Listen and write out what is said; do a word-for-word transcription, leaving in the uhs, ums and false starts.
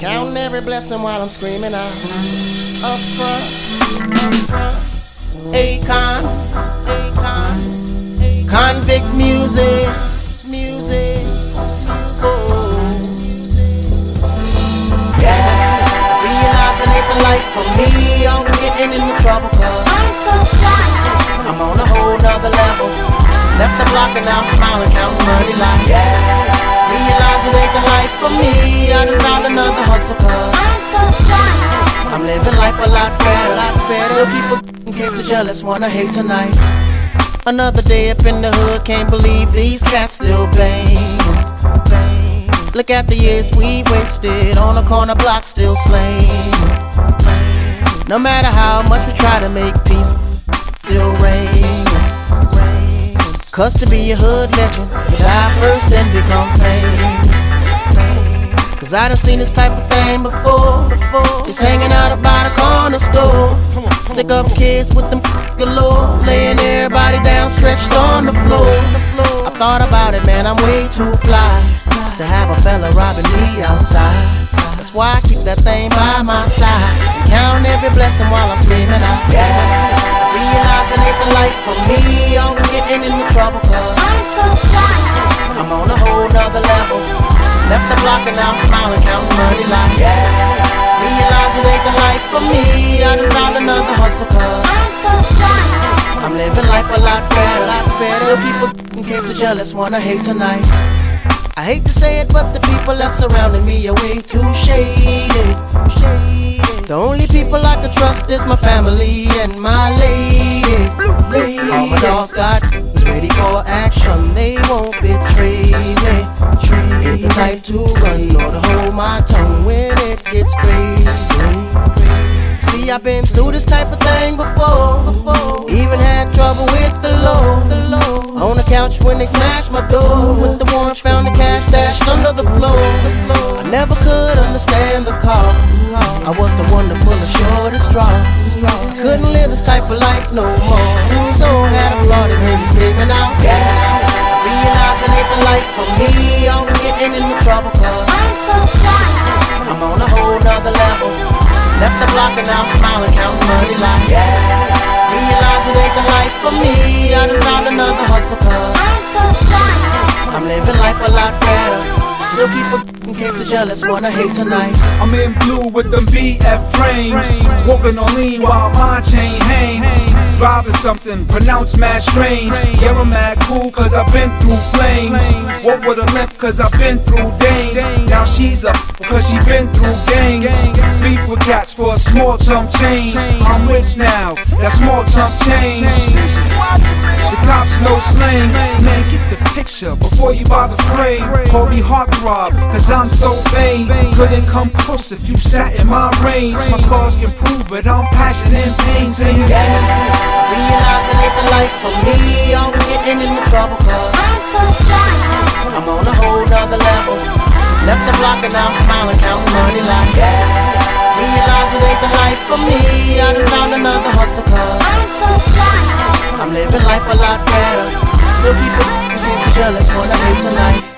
Counting every blessing while I'm screaming out. Up front, up front. Akon, Akon, convict music, music. Oh, yeah. Realizing ain't the life for me. Always getting into trouble 'cause I'm so fly. I'm on a whole nother level. Left the block and now I'm smiling, counting money like yeah. Realize it ain't the life for me. I done found another hustle 'cause I'm so fly. I'm living life a lot better, lot better. Still people in case the jealous wanna hate tonight. Another day up in the hood, can't believe these cats still bang. Bang. Look at the years we wasted on a corner block, still slain. No matter how much we try to make peace, still rain. Cause to be a hood legend, you die first then become famous. Cause I done seen this type of thing before, before. Just hanging out about a corner store. Stick up kids with them galore, laying everybody down stretched on the floor. I thought about it, man, I'm way too fly to have a fella robbing me outside. That's why I keep that thing by my side, counting every blessing while I'm screaming out. Yeah. Realizing ain't the life for me. Always getting into trouble 'cause I'm so fly. I'm on a whole nother level. Left the block and now I'm smiling, counting money like yeah. Realize it ain't the life for me. I done found another hustle 'cause I'm so fly. I'm living life a lot better, lot better. Still people in case the jealous wanna hate tonight. I hate to say it, but the people that surrounding me are way too shady, shady. The only people I can trust is my family and my lady. All my dogs got is ready for action. They won't betray me. Ain't the type to run or to hold my tongue when it gets crazy. See, I've been through this type of thing before, before. Even had trouble with the law, the law. On the couch when they smashed my door with the warrant, found the cash stashed under the floor, the floor. I never could understand the call. I was the one to pull the shortest straw. Couldn't live this type of life no more. So had a thought and heard me screaming out. Yeah. Realizing ain't the life for me. Always getting into trouble 'cause I'm so fly. I'm on a whole nother level. Left the block and now I'm smiling, counting money like yeah. Realize it ain't the life for me. I done found another hustle 'cause I'm so fly. I'm living life a lot better. Still people in case the jealous wanna hate tonight. I'm in blue with them B F frames, walking on lean while my chain hangs. Driving something pronounced mad strange. Yeah, I'm mad cool cause I've been through flames. What with a limp cause I've been through dames. Now she's up cause she been through gangs. Beef with cats for a small chump change. I'm rich now, that small chump change. The cops no slang. Man, get the picture before you buy the frame. Call me heartthrob cause I'm so vain. Couldn't come close if you sat in my range. My scars can prove it, I'm passionate in pain. Saying yeah. Realizing ain't the life for me. Always getting into trouble 'cause I'm so fly. I'm on a whole nother level. Left the block and now I'm smiling, counting money like yeah. Realize it ain't the life for me. I done found another hustle 'cause I'm so fly. I'm living life a lot better. Still people in case the jealous wanna hate tonight.